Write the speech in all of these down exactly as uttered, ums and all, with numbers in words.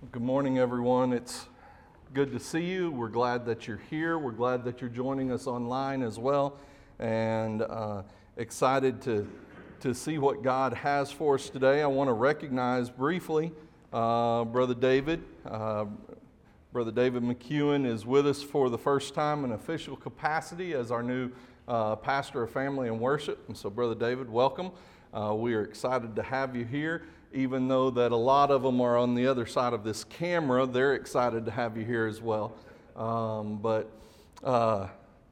Good morning, everyone. It's good to see you. We're glad that you're here. We're glad that you're joining us online as well, and uh, excited to, to see what God has for us today. I want to recognize briefly uh, Brother David. Uh, Brother David McEwen is with us for the first time in official capacity as our new uh, pastor of family and worship. And so, Brother David, welcome. Uh, we are excited to have you here. Even though that a lot of them are on the other side of this camera, they're excited to have you here as well. Um, but uh,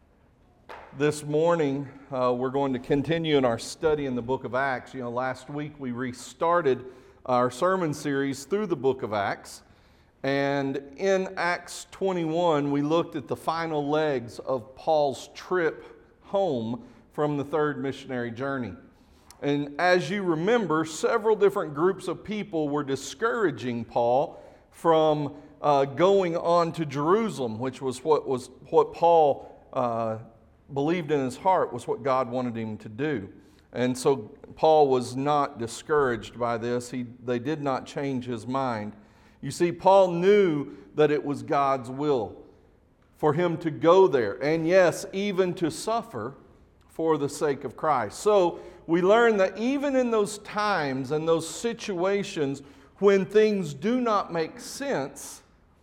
this morning, uh, we're going to continue in our study in the book of Acts. You know, last week we restarted our sermon series through the book of Acts. And in Acts twenty-one, we looked at the final legs of Paul's trip home from the third missionary journey. And as you remember, several different groups of people were discouraging Paul from uh, going on to Jerusalem, which was what was what Paul uh, believed in his heart was what God wanted him to do. And so Paul was not discouraged by this. He, they did not change his mind. You see, Paul knew that it was God's will for him to go there, and yes, even to suffer for the sake of Christ. So we learn that even in those times and those situations when things do not make sense,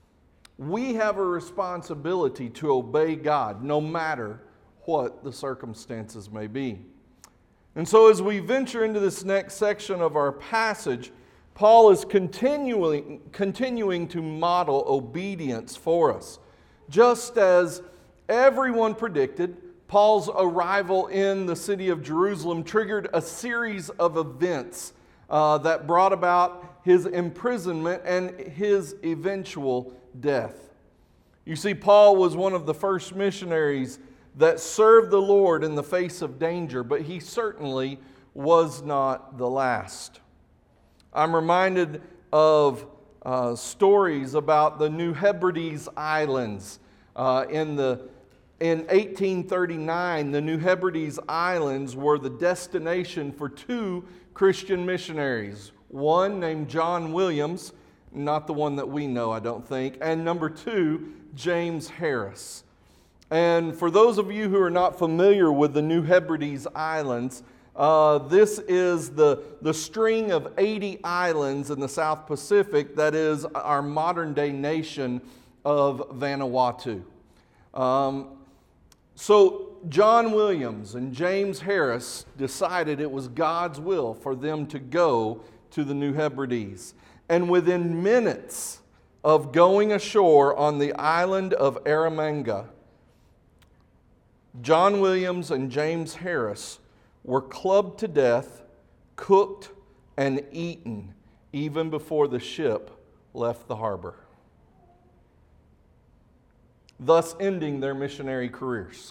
we have a responsibility to obey God no matter what the circumstances may be. And so as we venture into this next section of our passage, Paul is continuing, continuing to model obedience for us. Just as everyone predicted, Paul's arrival in the city of Jerusalem triggered a series of events uh, that brought about his imprisonment and his eventual death. You see, Paul was one of the first missionaries that served the Lord in the face of danger, but he certainly was not the last. I'm reminded of uh, stories about the New Hebrides Islands uh, in the In eighteen thirty-nine, the New Hebrides Islands were the destination for two Christian missionaries. One named John Williams, not the one that we know, I don't think, and number two, James Harris. And for those of you who are not familiar with the New Hebrides Islands, uh, this is the, the string of eighty islands in the South Pacific that is our modern-day nation of Vanuatu. Um, So John Williams and James Harris decided it was God's will for them to go to the New Hebrides. And within minutes of going ashore on the island of Eromanga, John Williams and James Harris were clubbed to death, cooked, and eaten even before the ship left the harbor, thus ending their missionary careers.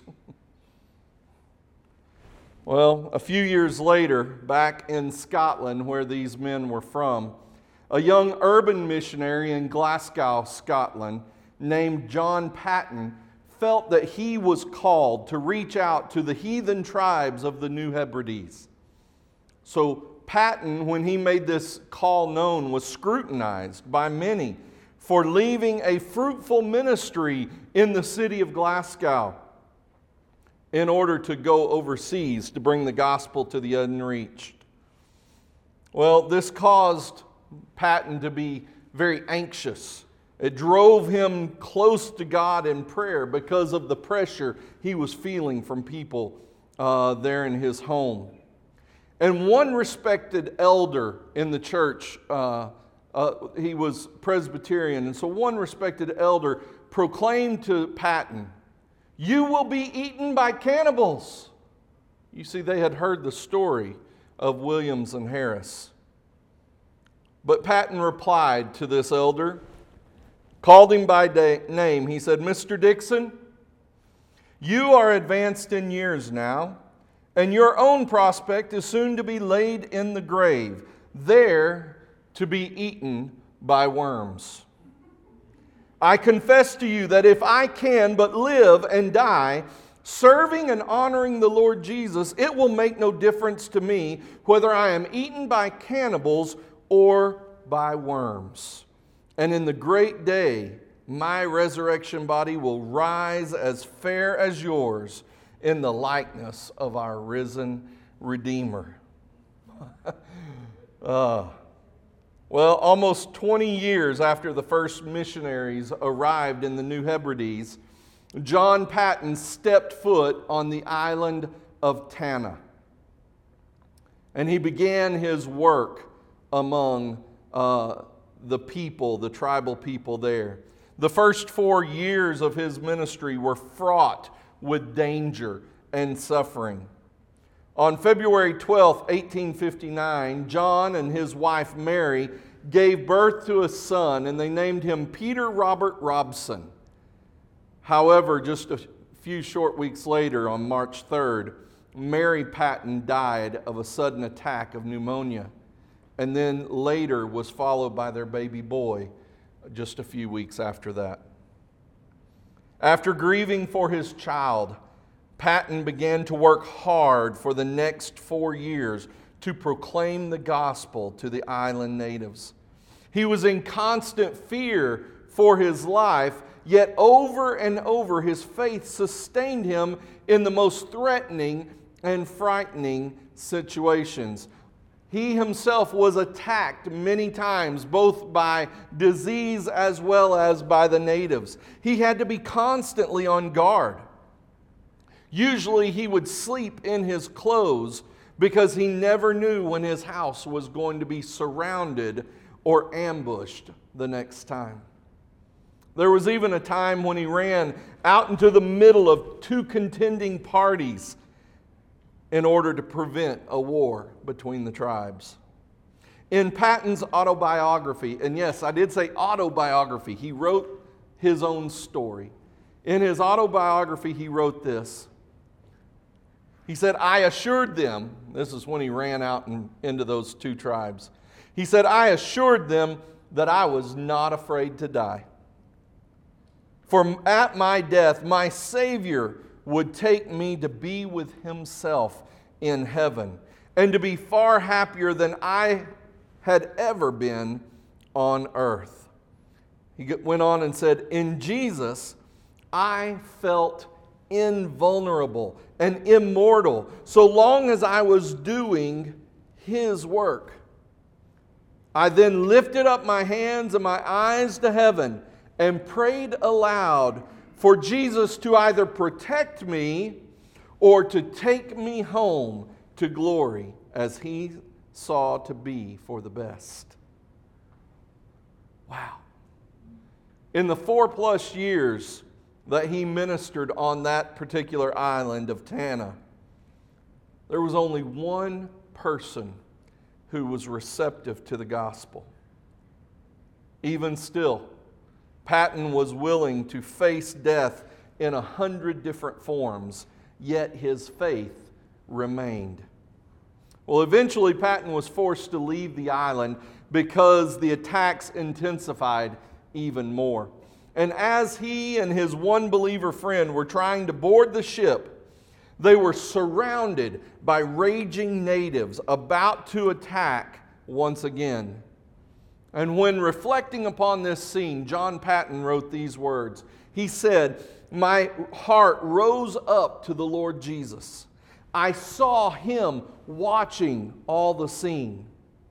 Well, a few years later, back in Scotland, where these men were from, a young urban missionary in Glasgow, Scotland, named John Paton, felt that he was called to reach out to the heathen tribes of the New Hebrides. So Paton, when he made this call known, was scrutinized by many for leaving a fruitful ministry in the city of Glasgow in order to go overseas to bring the gospel to the unreached. Well, this caused Paton to be very anxious. It drove him close to God in prayer because of the pressure he was feeling from people uh, there in his home. And one respected elder in the church, uh, Uh, he was Presbyterian, and so one respected elder proclaimed to Paton, "You will be eaten by cannibals." You see, they had heard the story of Williams and Harris. But Paton replied to this elder, called him by da- name. He said, "Mister Dixon, you are advanced in years now, and your own prospect is soon to be laid in the grave, there to be eaten by worms. I confess to you that if I can but live and die, serving and honoring the Lord Jesus, it will make no difference to me whether I am eaten by cannibals or by worms. And in the great day, my resurrection body will rise as fair as yours in the likeness of our risen Redeemer. uh, well, almost twenty years after the first missionaries arrived in the New Hebrides, John Paton stepped foot on the island of Tanna. And he began his work among uh, the people, the tribal people there. The first four years of his ministry were fraught with danger and suffering. On February twelfth, eighteen fifty-nine, John and his wife Mary gave birth to a son, and they named him Peter Robert Robson. However, just a few short weeks later, on March third, Mary Paton died of a sudden attack of pneumonia, and then later was followed by their baby boy just a few weeks after that. After grieving for his child, Paton began to work hard for the next four years to proclaim the gospel to the island natives. He was in constant fear for his life, yet over and over his faith sustained him in the most threatening and frightening situations. He himself was attacked many times, both by disease as well as by the natives. He had to be constantly on guard. Usually he would sleep in his clothes because he never knew when his house was going to be surrounded or ambushed the next time. There was even a time when he ran out into the middle of two contending parties in order to prevent a war between the tribes. In Paton's autobiography, and yes, I did say autobiography, he wrote his own story. In his autobiography, he wrote this. He said, I assured them, this is when he ran out and into those two tribes. He said, I assured them that I was not afraid to die. For at my death, my Savior would take me to be with Himself in heaven, and to be far happier than I had ever been on earth. He went on and said, in Jesus, I felt invulnerable and immortal so long as I was doing His work. I then lifted up my hands and my eyes to heaven and prayed aloud for Jesus to either protect me or to take me home to glory as He saw to be for the best. Wow. In the four plus years that he ministered on that particular island of Tanna, there was only one person who was receptive to the gospel. Even still, Paton was willing to face death in a hundred different forms, yet his faith remained. Well, eventually Paton was forced to leave the island because the attacks intensified even more. And as he and his one believer friend were trying to board the ship, they were surrounded by raging natives about to attack once again. And when reflecting upon this scene, John Paton wrote these words. He said, my heart rose up to the Lord Jesus. I saw Him watching all the scene.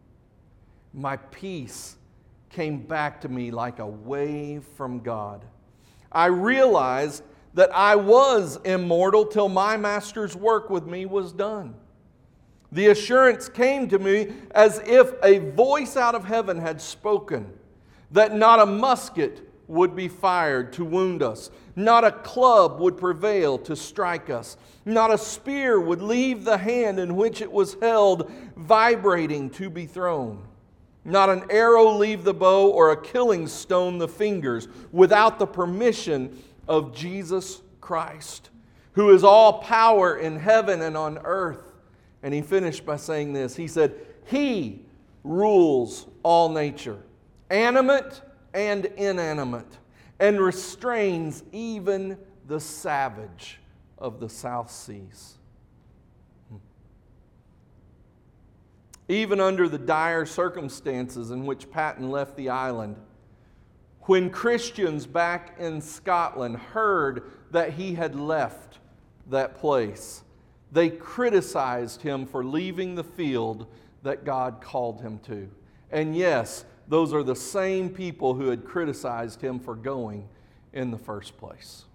My peace came back to me like a wave from God. I realized that I was immortal till my Master's work with me was done. The assurance came to me as if a voice out of heaven had spoken, that not a musket would be fired to wound us, not a club would prevail to strike us, not a spear would leave the hand in which it was held, vibrating to be thrown. Not an arrow leave the bow or a killing stone the fingers without the permission of Jesus Christ, who is all power in heaven and on earth. And he finished by saying this. He said, He rules all nature, animate and inanimate, and restrains even the savage of the South Seas. Even under the dire circumstances in which Paton left the island, When Christians back in Scotland heard that he had left that place, they criticized him for leaving the field that God called him to. And yes, those are the same people who had criticized him for going in the first place.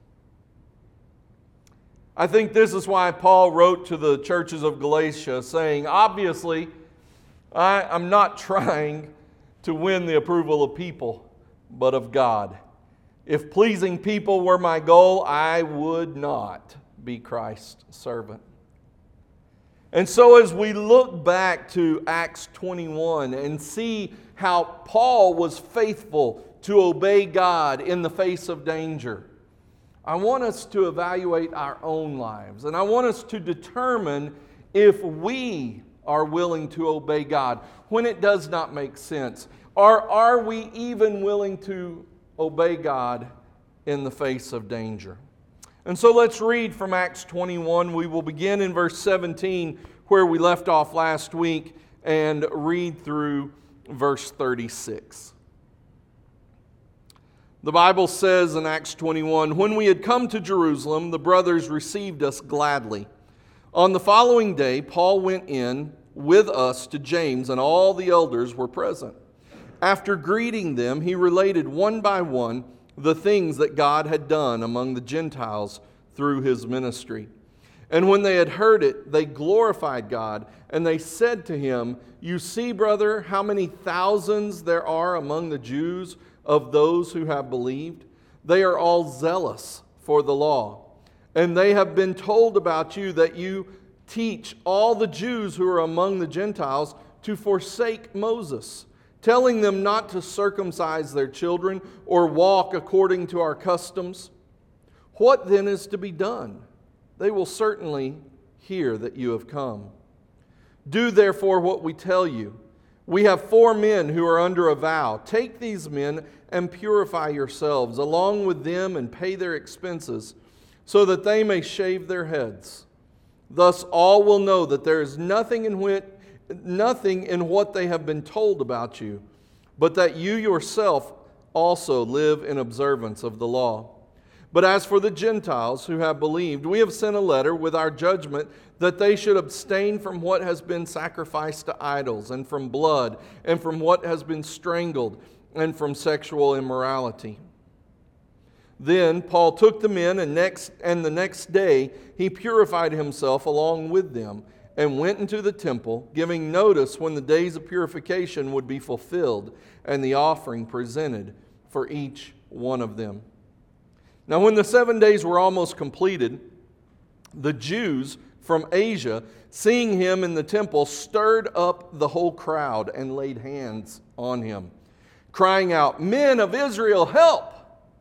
I think this is why Paul wrote to the churches of Galatia saying, obviously, I, I'm not trying to win the approval of people, but of God. If pleasing people were my goal, I would not be Christ's servant. And so as we look back to Acts twenty-one and see how Paul was faithful to obey God in the face of danger, I want us to evaluate our own lives. And I want us to determine if we are willing to obey God when it does not make sense. Or are we even willing to obey God in the face of danger? And so let's read from Acts twenty-one. We will begin in verse seventeen where we left off last week and read through verse thirty-six. The Bible says in Acts twenty-one, "When we had come to Jerusalem, the brothers received us gladly. On the following day, Paul went in with us to James, and all the elders were present. After greeting them, he related one by one the things that God had done among the Gentiles through his ministry. And when they had heard it, they glorified God, and they said to him, 'You see, brother, how many thousands there are among the Jews of those who have believed. They are all zealous for the law. And they have been told about you that you teach all the Jews who are among the Gentiles to forsake Moses, telling them not to circumcise their children or walk according to our customs. What then is to be done? They will certainly hear that you have come. Do therefore what we tell you. We have four men who are under a vow. Take these men and purify yourselves along with them and pay their expenses, so that they may shave their heads. Thus all will know that there is nothing in which Nothing in what they have been told about you, but that you yourself also live in observance of the law. But as for the Gentiles who have believed, we have sent a letter with our judgment that they should abstain from what has been sacrificed to idols, and from blood, and from what has been strangled, and from sexual immorality.' Then Paul took the men, and next and the next day he purified himself along with them, and went into the temple, giving notice when the days of purification would be fulfilled, and the offering presented for each one of them. Now when the seven days were almost completed, the Jews from Asia, seeing him in the temple, stirred up the whole crowd and laid hands on him, crying out, 'Men of Israel, help!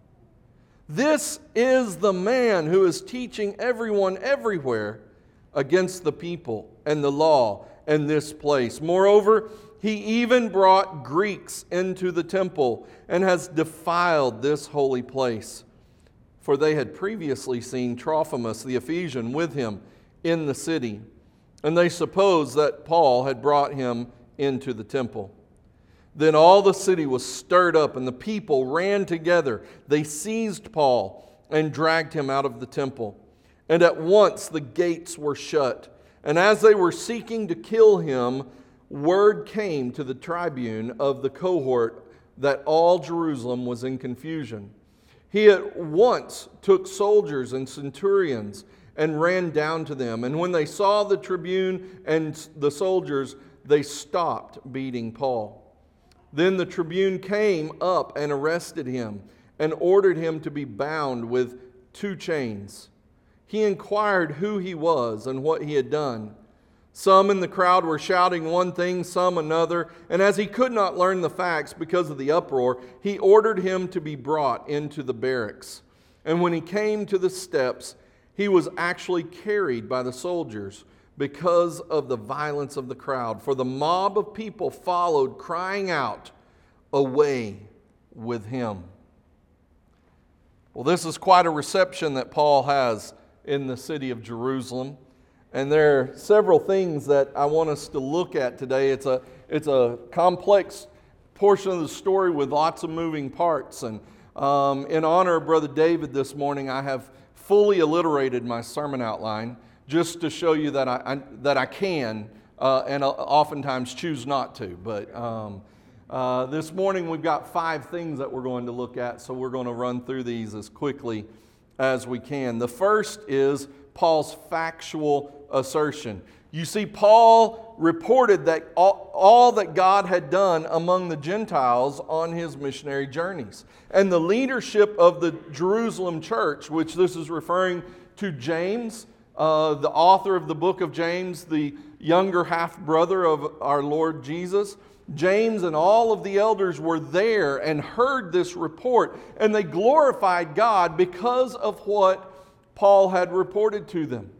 This is the man who is teaching everyone everywhere against the people and the law and this place. Moreover, he even brought Greeks into the temple and has defiled this holy place.' For they had previously seen Trophimus the Ephesian with him in the city, and they supposed that Paul had brought him into the temple. Then all the city was stirred up, and the people ran together. They seized Paul and dragged him out of the temple. And at once the gates were shut. And as they were seeking to kill him, word came to the tribune of the cohort that all Jerusalem was in confusion. He at once took soldiers and centurions and ran down to them. And when they saw the tribune and the soldiers, they stopped beating Paul. Then the tribune came up and arrested him and ordered him to be bound with two chains. He inquired who he was and what he had done. Some in the crowd were shouting one thing, some another, and as he could not learn the facts because of the uproar, he ordered him to be brought into the barracks. And when he came to the steps, he was actually carried by the soldiers because of the violence of the crowd. For the mob of people followed, crying out, 'Away with him.'" Well, this is quite a reception that Paul has in the city of Jerusalem. And there are several things that I want us to look at today. It's a, it's a complex portion of the story with lots of moving parts. And um, in honor of Brother David this morning, I have fully alliterated my sermon outline just to show you that I, I that I can uh, and oftentimes choose not to. But um, uh, this morning we've got five things that we're going to look at, so we're going to run through these as quickly as we can. The first is Paul's factual assertion. You see, Paul reported that all, all that God had done among the Gentiles on his missionary journeys. And the leadership of the Jerusalem church, which this is referring to James, uh, the author of the book of James, the younger half-brother of our Lord Jesus, James and all of the elders were there and heard this report, and they glorified God because of what Paul had reported to them.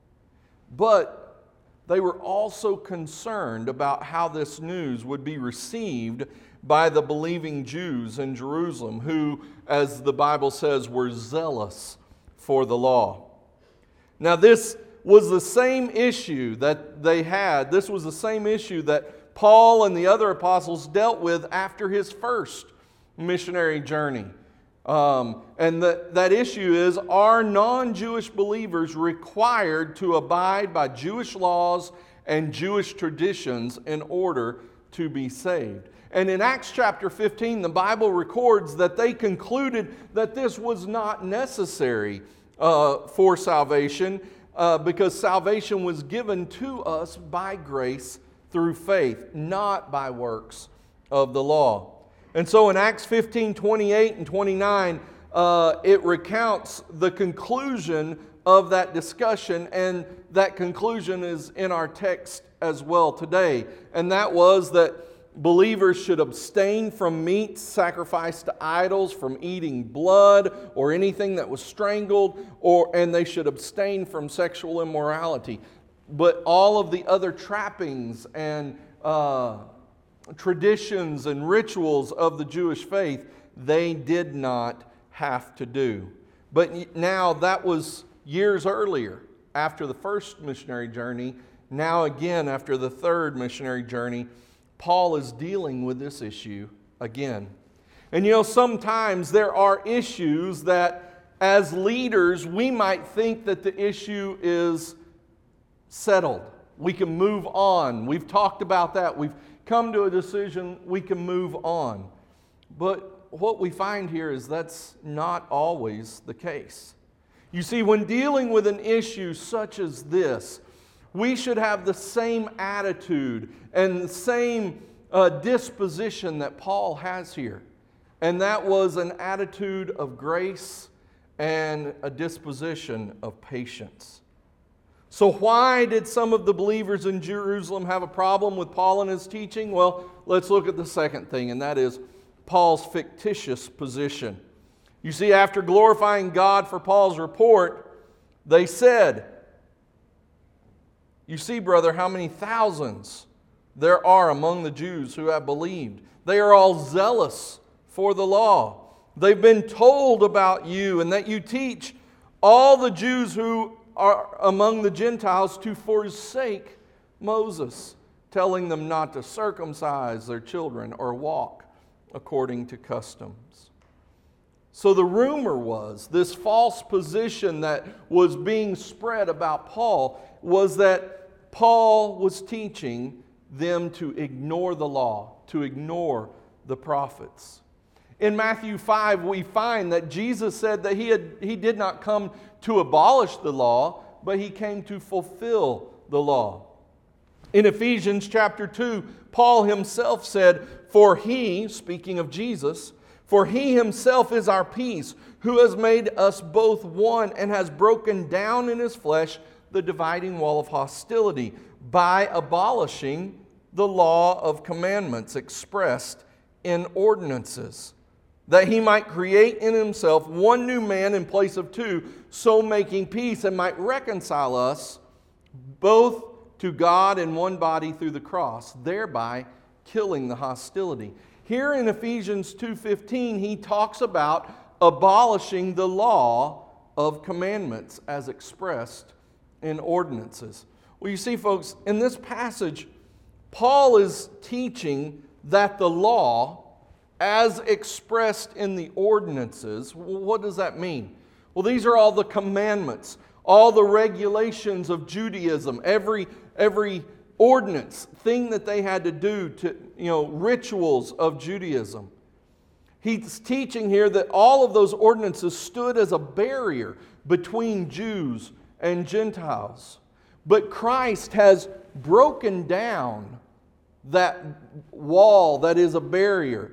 But they were also concerned about how this news would be received by the believing Jews in Jerusalem, who, as the Bible says, were zealous for the law. Now, this was the same issue that they had. This was the same issue that Paul and the other apostles dealt with after his first missionary journey. Um, and the, that issue is, are non-Jewish believers required to abide by Jewish laws and Jewish traditions in order to be saved? And in Acts chapter fifteen, the Bible records that they concluded that this was not necessary uh, for salvation uh, because salvation was given to us by grace through faith, not by works of the law. And so in Acts fifteen, twenty-eight and twenty-nine, uh, it recounts the conclusion of that discussion, and that conclusion is in our text as well today. And that was that believers should abstain from meat sacrificed to idols, from eating blood or anything that was strangled, or and they should abstain from sexual immorality. But all of the other trappings and uh, traditions and rituals of the Jewish faith, they did not have to do. But now that was years earlier, after the first missionary journey. Now again, after the third missionary journey, Paul is dealing with this issue again. And you know, sometimes there are issues that as leaders, we might think that the issue is settled. We can move on. We've talked about that. We've come to a decision, we can move on. But what we find here is that's not always the case. You see, when dealing with an issue such as this, we should have the same attitude and the same uh, disposition that Paul has here. And that was an attitude of grace and a disposition of patience. So why did some of the believers in Jerusalem have a problem with Paul and his teaching? Well, let's look at the second thing, and that is Paul's fictitious position. You see, after glorifying God for Paul's report, they said, "You see, brother, how many thousands there are among the Jews who have believed. They are all zealous for the law. They've been told about you and that you teach all the Jews who are among the Gentiles to forsake Moses, telling them not to circumcise their children or walk according to customs." So the rumor was, this false position that was being spread about Paul was that Paul was teaching them to ignore the law, to ignore the prophets. In Matthew five, we find that Jesus said that he, had, he did not come to abolish the law, but he came to fulfill the law. In Ephesians chapter two, Paul himself said, "For he," speaking of Jesus, "for he himself is our peace, who has made us both one and has broken down in his flesh the dividing wall of hostility by abolishing the law of commandments expressed in ordinances, that he might create in himself one new man in place of two, so making peace, and might reconcile us both to God in one body through the cross, thereby killing the hostility." Here in Ephesians two fifteen, he talks about abolishing the law of commandments as expressed in ordinances. Well, you see, folks, in this passage, Paul is teaching that the law, as expressed in the ordinances, what does that mean? Well, these are all the commandments, all the regulations of Judaism, every, every ordinance, thing that they had to do to, you know, rituals of Judaism. He's teaching here that all of those ordinances stood as a barrier between Jews and Gentiles. But Christ has broken down that wall that is a barrier.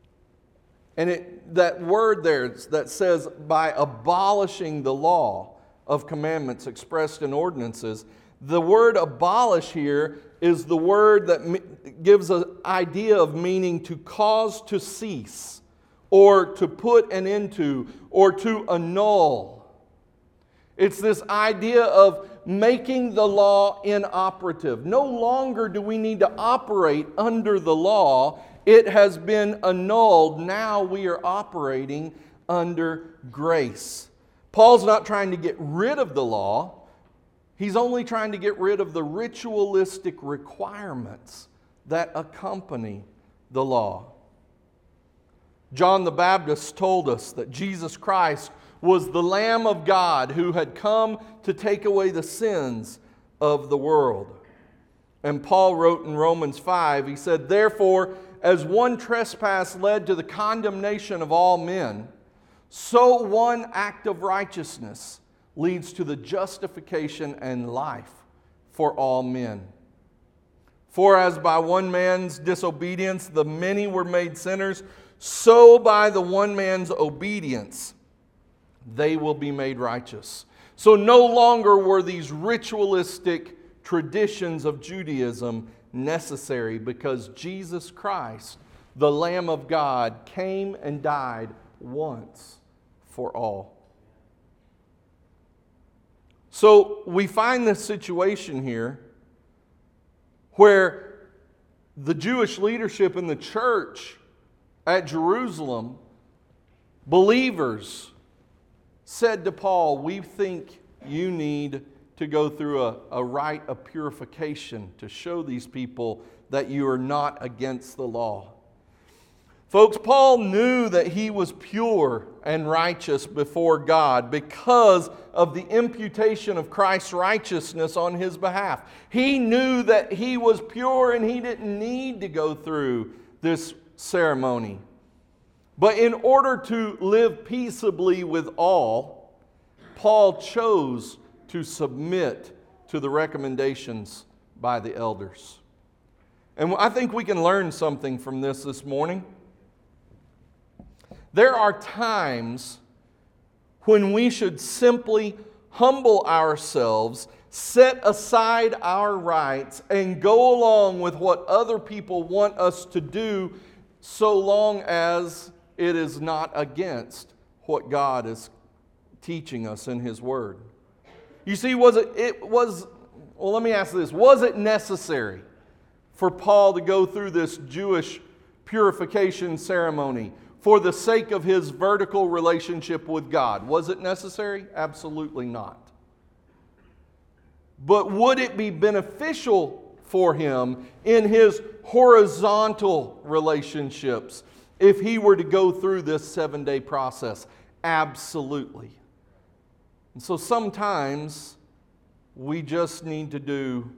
And it, that word there that says, by abolishing the law of commandments expressed in ordinances, the word abolish here is the word that gives an idea of meaning to cause to cease, or to put an end to, or to annul. It's this idea of making the law inoperative. No longer do we need to operate under the law. It has been annulled. Now we are operating under grace. Paul's not trying to get rid of the law. He's only trying to get rid of the ritualistic requirements that accompany the law. John the Baptist told us that Jesus Christ was the Lamb of God who had come to take away the sins of the world. And Paul wrote in Romans five, he said, "Therefore, as one trespass led to the condemnation of all men, so one act of righteousness leads to the justification and life for all men. For as by one man's disobedience the many were made sinners, so by the one man's obedience they will be made righteous." So no longer were these ritualistic traditions of Judaism necessary, because Jesus Christ, the Lamb of God, came and died once for all. So we find this situation here where the Jewish leadership in the church at Jerusalem, believers, said to Paul, "We think you need to go through a, a rite of purification to show these people that you are not against the law." Folks, Paul knew that he was pure and righteous before God because of the imputation of Christ's righteousness on his behalf. He knew that he was pure and he didn't need to go through this ceremony. But in order to live peaceably with all, Paul chose to submit to the recommendations by the elders. And I think we can learn something from this this morning. There are times when we should simply humble ourselves, set aside our rights, and go along with what other people want us to do, so long as it is not against what God is teaching us in His Word. You see, was it, it was, well, let me ask this. Was it necessary for Paul to go through this Jewish purification ceremony for the sake of his vertical relationship with God? Was it necessary? Absolutely not. But would it be beneficial for him in his horizontal relationships if he were to go through this seven-day process? Absolutely. And so sometimes we just need to do,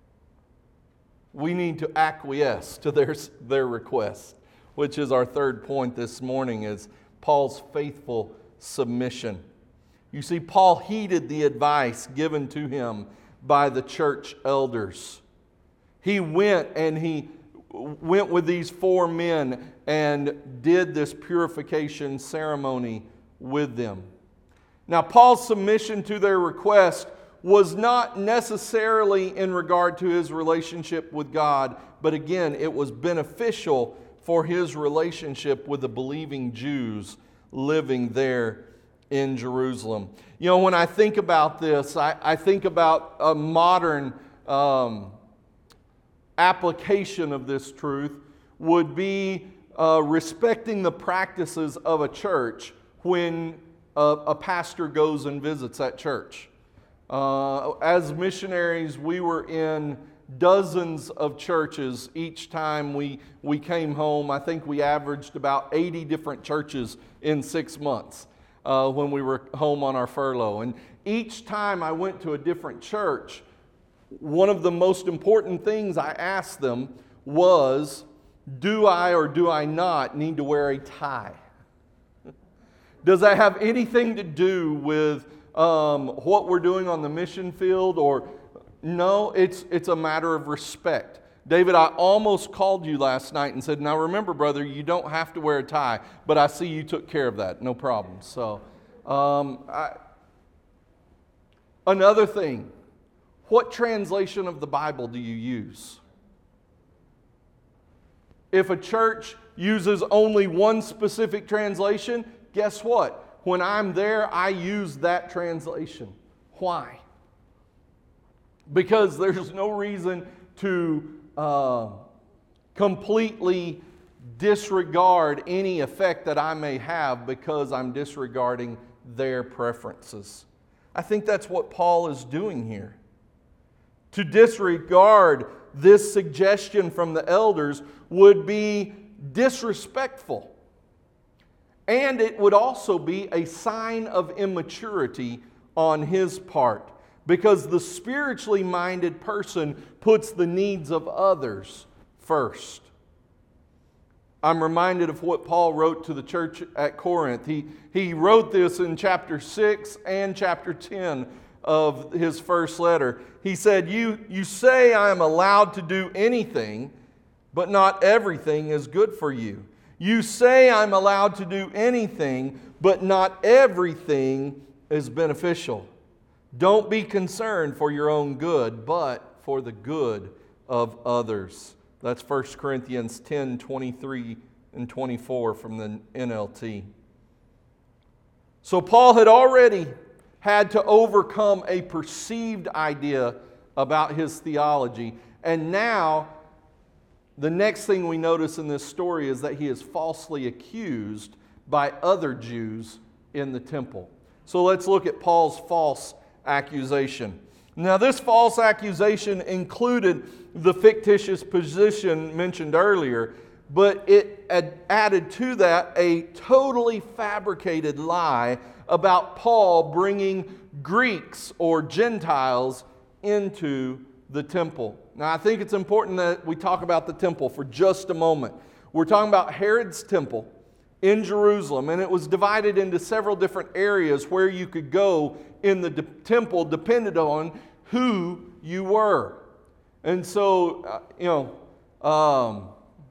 we need to acquiesce to their, their request, which is our third point this morning, is Paul's faithful submission. You see, Paul heeded the advice given to him by the church elders. He went and he went with these four men and did this purification ceremony with them. Now, Paul's submission to their request was not necessarily in regard to his relationship with God, but again, it was beneficial for his relationship with the believing Jews living there in Jerusalem. You know, when I think about this, I, I think about a modern um, application of this truth would be uh, respecting the practices of a church when a, a pastor goes and visits that church. Uh, as missionaries, we were in dozens of churches each time we, we came home. I think we averaged about eighty different churches in six months uh, when we were home on our furlough. And each time I went to a different church, one of the most important things I asked them was, do I or do I not need to wear a tie? Does that have anything to do with um, what we're doing on the mission field? Or no, it's it's a matter of respect. David, I almost called you last night and said, now remember, brother, you don't have to wear a tie, but I see you took care of that. No problem. So, um, I, another thing, what translation of the Bible do you use? If a church uses only one specific translation, guess what? When I'm there, I use that translation. Why? Because there's no reason to uh, completely disregard any effect that I may have because I'm disregarding their preferences. I think that's what Paul is doing here. To disregard this suggestion from the elders would be disrespectful. And it would also be a sign of immaturity on his part, because the spiritually minded person puts the needs of others first. I'm reminded of what Paul wrote to the church at Corinth. He, he wrote this in chapter six and chapter ten of his first letter. He said, you, you say I am allowed to do anything, but not everything is good for you. You say I'm allowed to do anything, but not everything is beneficial. Don't be concerned for your own good, but for the good of others. That's First Corinthians ten, twenty-three and twenty-four from the N L T. So Paul had already had to overcome a perceived idea about his theology. And now, the next thing we notice in this story is that he is falsely accused by other Jews in the temple. So let's look at Paul's false accusation. Now, this false accusation included the fictitious position mentioned earlier, but it added to that a totally fabricated lie about Paul bringing Greeks or Gentiles into the temple. Now, I think it's important that we talk about the temple for just a moment. We're talking about Herod's temple in Jerusalem, and it was divided into several different areas where you could go in the de- temple depended on who you were. And so, uh, you know, um,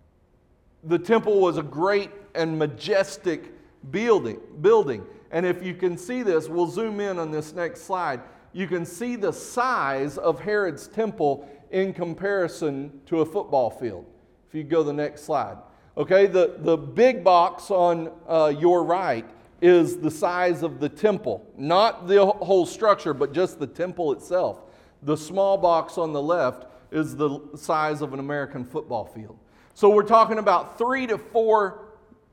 the temple was a great and majestic building. building. And if you can see this, we'll zoom in on this next slide. You can see the size of Herod's temple in comparison to a football field. If you go to the next slide. Okay, the, the big box on uh, your right is the size of the temple. Not the whole structure, but just the temple itself. The small box on the left is the size of an American football field. So we're talking about three to four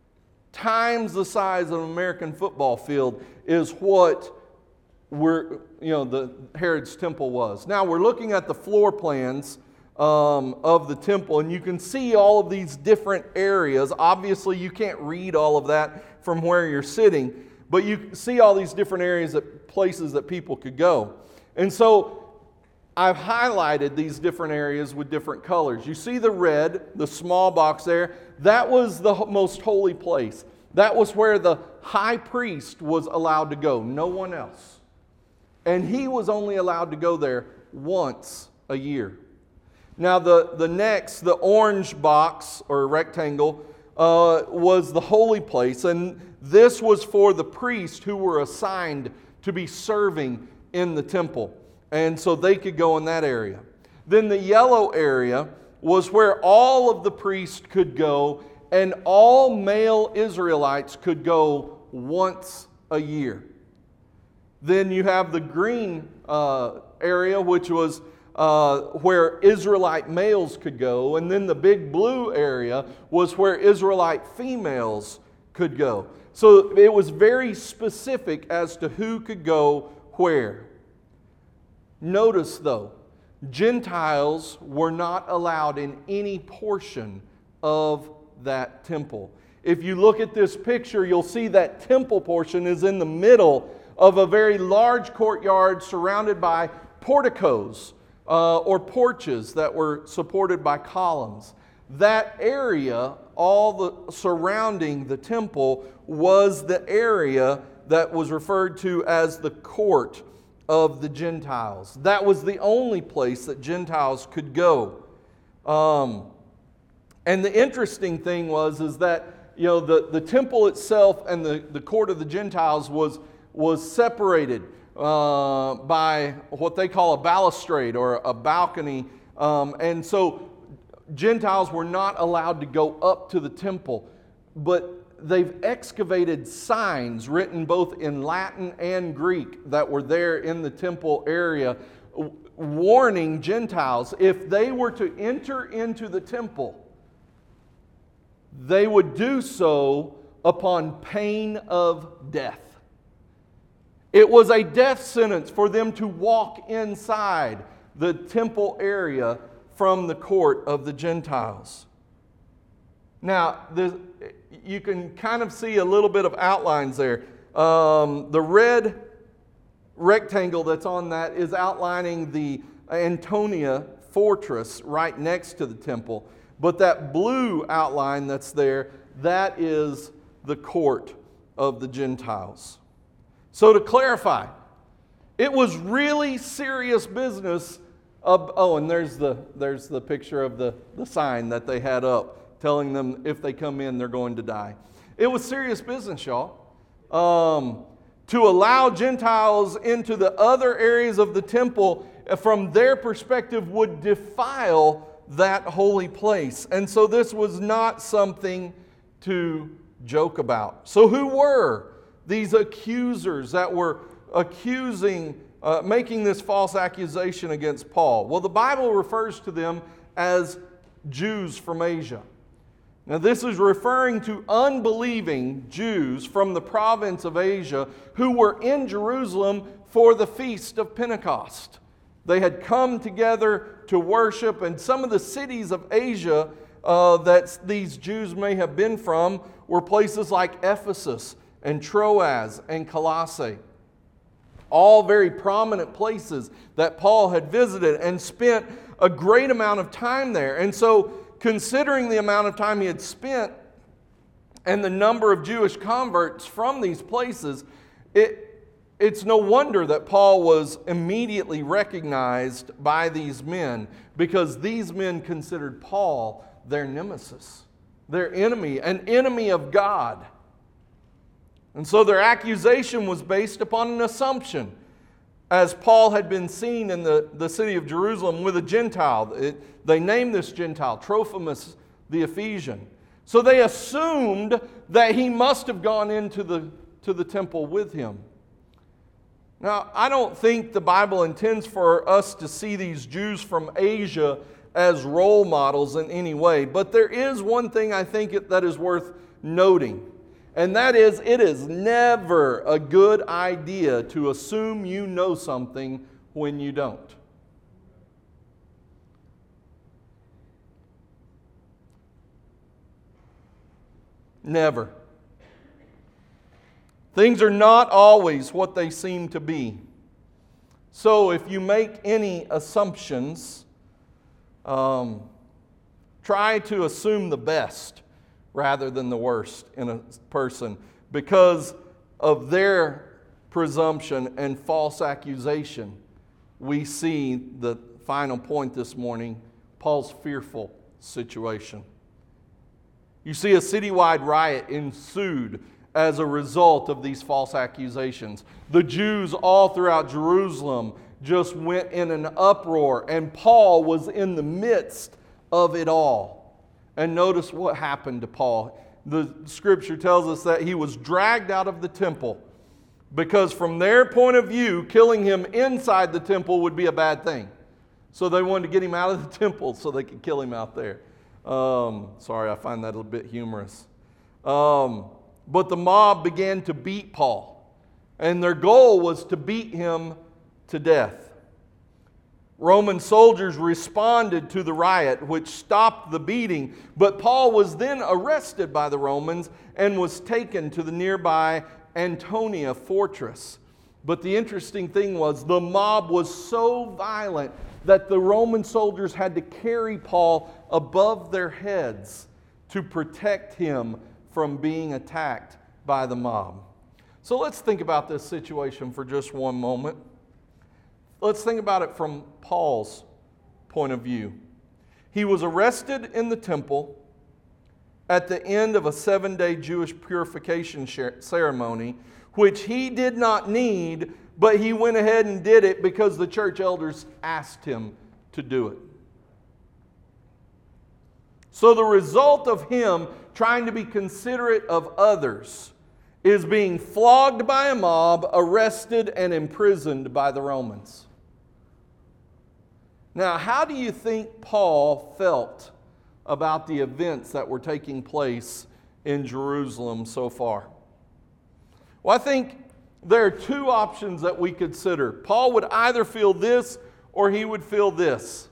times the size of an American football field is what we're, you know, the Herod's temple was. Now we're looking at the floor plans um, of the temple, and you can see all of these different areas. Obviously, you can't read all of that from where you're sitting, but you can see all these different areas, that places that people could go. And so I've highlighted these different areas with different colors. You see the red, the small box there, that was the most holy place. That was where the high priest was allowed to go, no one else. And he was only allowed to go there once a year. Now the, the next, the orange box or rectangle, uh, was the holy place. And this was for the priests who were assigned to be serving in the temple. And so they could go in that area. Then the yellow area was where all of the priests could go, and all male Israelites could go once a year. Then you have the green uh, area, which was uh, where Israelite males could go. And then the big blue area was where Israelite females could go. So it was very specific as to who could go where. Notice, though, Gentiles were not allowed in any portion of that temple. If you look at this picture, you'll see that temple portion is in the middle of a very large courtyard surrounded by porticos uh, or porches that were supported by columns. That area, all the surrounding the temple, was the area that was referred to as the court of the Gentiles. That was the only place that Gentiles could go. Um, and the interesting thing was is that you know the, the temple itself and the, the court of the Gentiles was, was separated uh, by what they call a balustrade or a balcony. Um, and so Gentiles were not allowed to go up to the temple. But they've excavated signs written both in Latin and Greek that were there in the temple area, warning Gentiles if they were to enter into the temple, they would do so upon pain of death. It was a death sentence for them to walk inside the temple area from the court of the Gentiles. Now, this, you can kind of see a little bit of outlines there. Um, the red rectangle that's on that is outlining the Antonia fortress right next to the temple. But that blue outline that's there, that is the court of the Gentiles. So to clarify, it was really serious business. Of, oh, and there's the, there's the picture of the, the sign that they had up, telling them if they come in, they're going to die. It was serious business, y'all. Um, to allow Gentiles into the other areas of the temple, from their perspective, would defile that holy place. And so this was not something to joke about. So who were these accusers that were accusing, uh, making this false accusation against Paul? Well, the Bible refers to them as Jews from Asia. Now, this is referring to unbelieving Jews from the province of Asia who were in Jerusalem for the Feast of Pentecost. They had come together to worship, and some of the cities of Asia uh, that these Jews may have been from were places like Ephesus and Troas and Colossae. All very prominent places that Paul had visited and spent a great amount of time there. And so, considering the amount of time he had spent and the number of Jewish converts from these places, it It's no wonder that Paul was immediately recognized by these men, because these men considered Paul their nemesis, their enemy, an enemy of God. And so their accusation was based upon an assumption. As Paul had been seen in the, the city of Jerusalem with a Gentile, it, they named this Gentile Trophimus the Ephesian. So they assumed that he must have gone into the, to the temple with him. Now, I don't think the Bible intends for us to see these Jews from Asia as role models in any way, but there is one thing I think that is worth noting, and that is it is never a good idea to assume you know something when you don't. Never. Things are not always what they seem to be. So if you make any assumptions, um, try to assume the best rather than the worst in a person, because of their presumption and false accusation. We see the final point this morning, Paul's fearful situation. You see, a citywide riot ensued as a result of these false accusations. The Jews all throughout Jerusalem just went in an uproar, and Paul was in the midst of it all. And notice what happened to Paul. The scripture tells us that he was dragged out of the temple, because from their point of view, killing him inside the temple would be a bad thing. So they wanted to get him out of the temple so they could kill him out there. Um, sorry, I find that a little bit humorous. Um, But the mob began to beat Paul, and their goal was to beat him to death. Roman soldiers responded to the riot, which stopped the beating, but Paul was then arrested by the Romans and was taken to the nearby Antonia fortress. But the interesting thing was the mob was so violent that the Roman soldiers had to carry Paul above their heads to protect him from being attacked by the mob. So let's think about this situation for just one moment. Let's think about it from Paul's point of view. He was arrested in the temple at the end of a seven-day Jewish purification ceremony, which he did not need, but he went ahead and did it because the church elders asked him to do it. So the result of him trying to be considerate of others is being flogged by a mob, arrested, and imprisoned by the Romans. Now, how do you think Paul felt about the events that were taking place in Jerusalem so far? Well, I think there are two options that we consider. Paul would either feel this or he would feel this.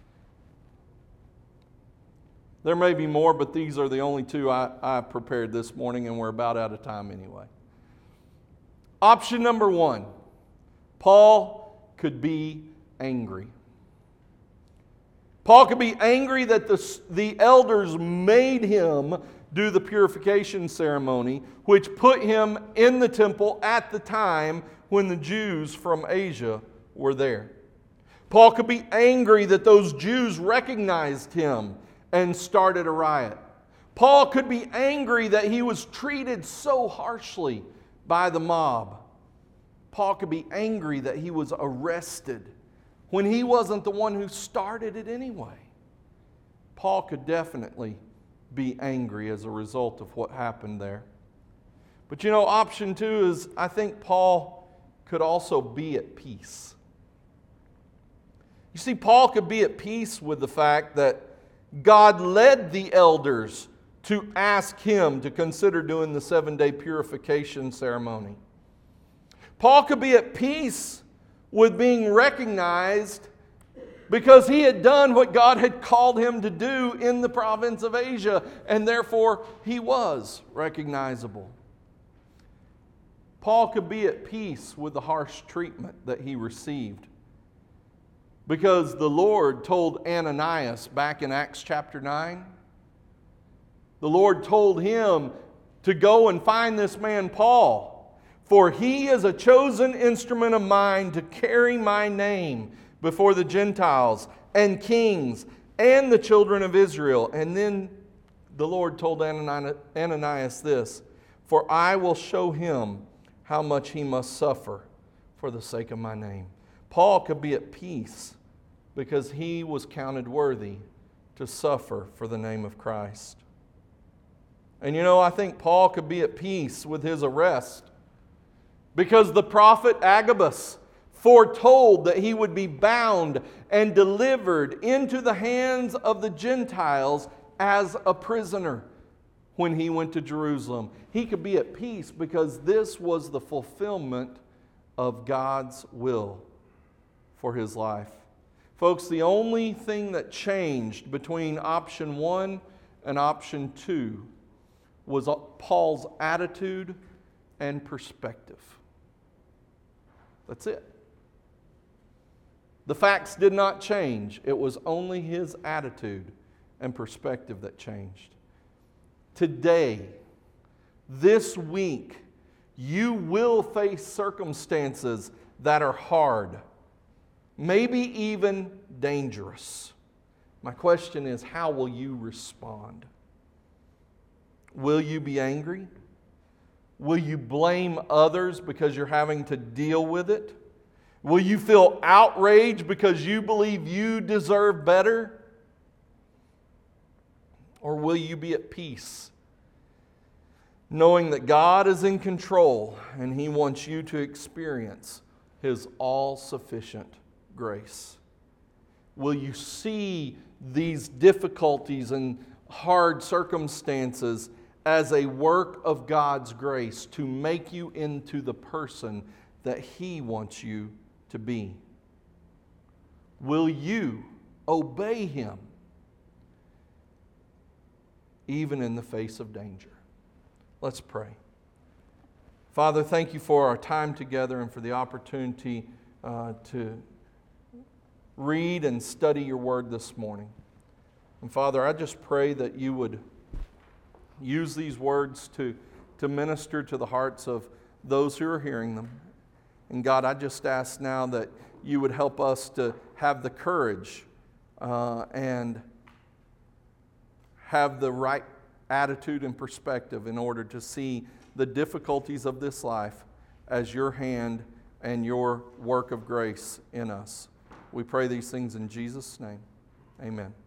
There may be more, but these are the only two I, I prepared this morning, and we're about out of time anyway. Option number one, Paul could be angry. Paul could be angry that the, the elders made him do the purification ceremony, which put him in the temple at the time when the Jews from Asia were there. Paul could be angry that those Jews recognized him and started a riot. Paul could be angry that he was treated so harshly by the mob. Paul could be angry that he was arrested when he wasn't the one who started it anyway. Paul could definitely be angry as a result of what happened there. But you know, option two is I think Paul could also be at peace. You see, Paul could be at peace with the fact that God led the elders to ask him to consider doing the seven-day purification ceremony. Paul could be at peace with being recognized because he had done what God had called him to do in the province of Asia, and therefore he was recognizable. Paul could be at peace with the harsh treatment that he received because the Lord told Ananias back in Acts chapter nine, the Lord told him to go and find this man Paul, for he is a chosen instrument of mine to carry my name before the Gentiles and kings and the children of Israel. And then the Lord told Ananias this, for I will show him how much he must suffer for the sake of my name. Paul could be at peace because he was counted worthy to suffer for the name of Christ. And you know, I think Paul could be at peace with his arrest because the prophet Agabus foretold that he would be bound and delivered into the hands of the Gentiles as a prisoner when he went to Jerusalem. He could be at peace because this was the fulfillment of God's will for his life. Folks, the only thing that changed between option one and option two was Paul's attitude and perspective. That's it. The facts did not change. It was only his attitude and perspective that changed. Today, this week, you will face circumstances that are hard, maybe even dangerous. My question is, how will you respond? Will you be angry? Will you blame others because you're having to deal with it? Will you feel outraged because you believe you deserve better? Or will you be at peace, knowing that God is in control and He wants you to experience His all-sufficient grace? Will you see these difficulties and hard circumstances as a work of God's grace to make you into the person that He wants you to be? Will you obey Him even in the face of danger? Let's pray. Father, thank you for our time together and for the opportunity uh, to read and study your word this morning. And Father, I just pray that you would use these words to, to minister to the hearts of those who are hearing them. And God, I just ask now that you would help us to have the courage uh, and have the right attitude and perspective in order to see the difficulties of this life as your hand and your work of grace in us. We pray these things in Jesus' name. Amen.